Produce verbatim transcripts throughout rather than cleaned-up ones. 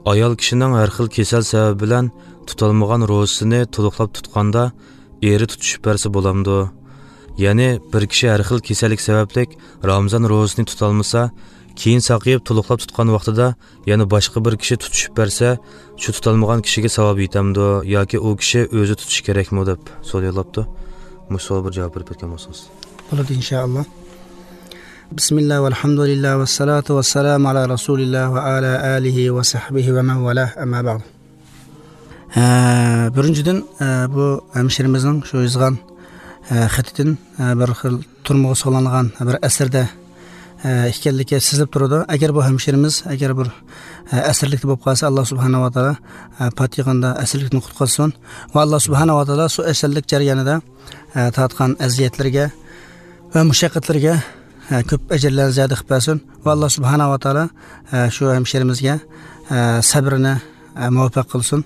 ayol kishining har xil kasal sababi bilan tutalmagan ro'zasini to'liqlab tutganda eri tutishib bersa bo'lamdi. Ya'ni bir kishi har xil kasallik sababli Ramazon ro'zasini tutalmasa, keyin saqlayib to'liqlab tutgan vaqtida yana boshqa bir kishi tutishib bersa, shu tutalmagan kishiga savob yetamdi yoki u kishi o'zi tutish kerakmi deb so'rayapti. Bu savol bir javob berib ketgan bo'lsangiz. Bo'ladi inshaalloh. Bismillah valhamdulillah vassalatu vassalamu ala rasulillah va ala alihi va sahbihi va man valah amma ba'd. Birinchidan bu hemşirimizning shu yozgan xatidan bir xil turmuga solingan bir asarda ekanligi sezilib turadi. Agar bu hemşirimiz agar bir asirlikda bo'lib qolsa, Alloh subhanahu va taolo patiyanda asirlikni qutqazsin va Alloh subhanahu va taolo shu asirlik jarayonida tatgan aziyatlarga va mushaqqatlarga ko'p ajrlar ziyada qilib bersin va Alloh subhanahu va taolo shu hemşirimizga sabrini muvaffaq qilsin.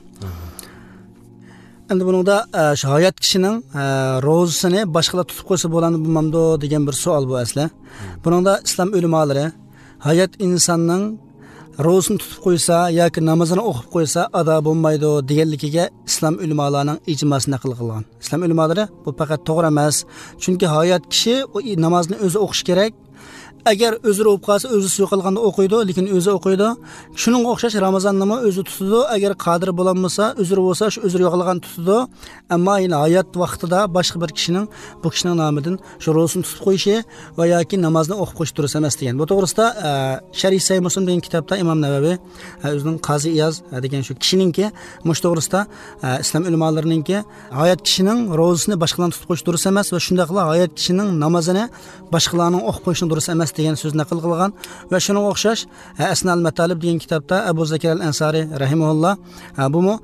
Endi buningda şahayat kishining ro'zasini boshqalar tutib qo'ysa bo'ladi bo'lmamdi degan bir savol bu asla. Buningda islom ulamolari hayot insonning ro'zasini tutib qo'ysa yoki namozini o'qib qo'ysa ado bo'lmaydi deganligiga islom ulamolarining ijmosi naql qilgan. Islom ulamolari bu faqat to'g'ri emas. Chunki hayot kishi namozni o'zi o'qish kerak. Agar o'zi o'qib qolsa, o'zi yo'qolganda o'qiydi, lekin o'zi o'qiydi. Shuning o'xshash Ramazonni ham o'zi tutadi. Agar qodir bo'lmasa, uzr bo'lsa, shu uzr yo'qolgan tutadi. Ammo yine hayot vaqtida boshqa bir kishining bu kishining nomidan shu ro'zasini tutib qo'yishi va yoki namozni o'qib qo'yish durust emas degan. Bu to'g'risida Sharih Sahih Muslim degan kitobda Imom Navaviy o'zining Qozi Iyaz degan shu kishiningki, mush to'g'risida islom ulamolarininki hayot kishining ro'zasini boshqalardan tutib qo'yish durust emas va shunday qilib hayot kishining namozini boshqalarning o'qib qo'yishni durust emas degan so'zni naql qilgan va shunga o'xshash Asnal Matalib degan kitobda Abu Zakir al-Ansari rahimahulloh bu mu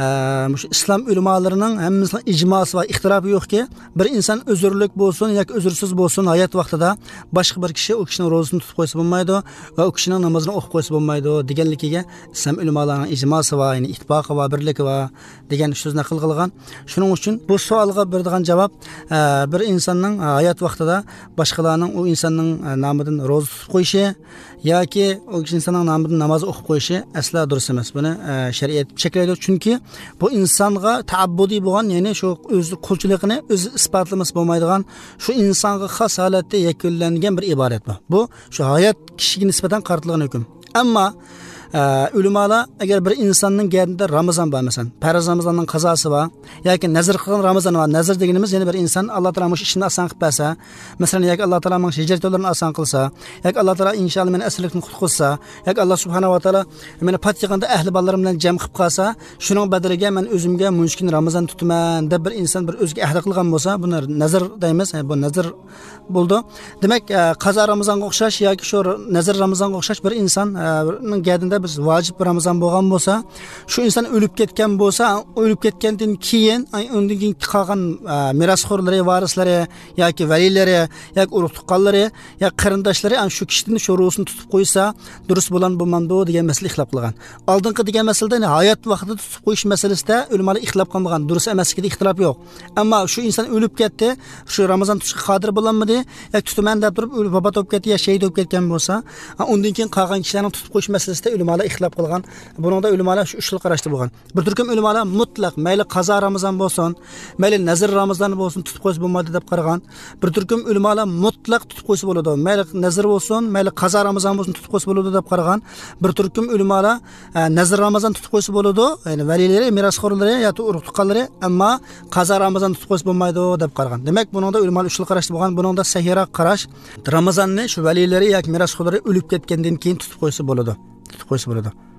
islom ulamolarining hammasining ijmosi va ixtilofi yo'qki, bir inson uzrlik bo'lsin yoki uzrsiz bo'lsin hayot vaqtida boshqa bir kishi u kishining ro'zasini tutib qo'ysa bo'lmaydi va u kishining namozini o'qib qo'ysa bo'lmaydi deganligiga islom ulamolarining ijmosi va ya'ni ittifoqi va birligi va degan so'zni naql qilgan. Shuning uchun bu savolga beradigan javob bir insonning hayot vaqtida boshqalarning u insonning nomidan ro'za tutib qo'yishi yoki o insonning nomidan namoz o'qib qo'yishi asla durust emas. Buni shariat cheklaydi, chunki bu insonga ta'abbudi bo'lgan, ya'ni shu o'z qulchiligini o'zi isbotlamas bo'lmaydigan, shu insonga xos holatda yakunlangan bir iborat bu. Bu shu hayot kishiga nisbatan qaratilgan hukm. Ammo ulamolar agar bir insonning gardida Ramazon bor, masalan, farz Ramazonning qazosi bor yoki nazr qilgan Ramazon bor. Nazr deganimiz ya'ni bir inson Alloh taolo mush ishni oson qilib bersa, masalan, yoki Alloh taolo men hijrat yo'llarini oson qilsa, yoki Alloh taolo inshaalloh meni asirlikni qutqazsa, yoki Alloh subhanahu va taolo meni patiyanda ahli bolalarim bilan jam qilib qolsa, shuning badaliga men o'zimga mumkin Ramazon tutaman deb bir inson bir o'ziga ahd qilgan bo'lsa, buni nazr deymiz. Bu nazr bo'ldi. Demak, qazo Ramazonga o'xshash yoki shu nazr Ramazonga o'xshash bir insonning gardida biz vojib Ramazon bo'lgan bo'lsa, shu inson o'lib ketgan bo'lsa, o'lib ketgandan keyin undan keyin qolgan mirosxo'rlari, varislari yoki valilari yoki urug' tuqqanlari yoki qarindoshlari ana shu kishidan shu ro'zasini tutib qo'ysa, durust bo'lan bo'lmamdi degan masala ixlob qilgan. Oldingi degan masalada hayot vaqtida tutib qo'yish masalasida ulamolar ixlob qilmagan, durust emasligida ixtilof yo'q. Ammo shu inson o'lib ketdi, shu Ramazon tutishga qodir bo'lanmidi yoki tutaman deb turib o'lib vafot bo'lib ketdi, ya shahid bo'lib ketgan bo'lsa, undan keyin qolgan kishilarning tutib qo'yish masalasida ulamolar ixtilof qilgan. Buningda ulamolar shu uch xil qarashda bo'lgan. Bir turkum ulamolar mutlaq mayli qazo Ramazon bo'lsin, mayli nazr Ramazon bo'lsin tutib qo'ysa bo'lmaydi deb qaragan. Bir turkum ulamolar mutlaq tutib qo'ysa bo'ladi. Mayli nazr bo'lsin, mayli qazo Ramazon bo'lsin tutib qo'ysa bo'ladi deb qaragan. Bir turkum ulamolar nazr Ramazon tutib qo'ysa bo'ladi, ya'ni valilari, mirosxo'rlari yoki urug' tuqqanlari, ammo qazo Ramazon tutib qo'ysa bo'lmaydi deb qaragan. Demak, buningda ulamolar uch xil qarashda bo'lgan. Buningda sahihroq qarash Ramazonni shu valilari yoki mirosxo'rlari o'lib ketgandan keyin tutib qo'ysa bo'ladi. Tutib qo'ysa bo'ladi.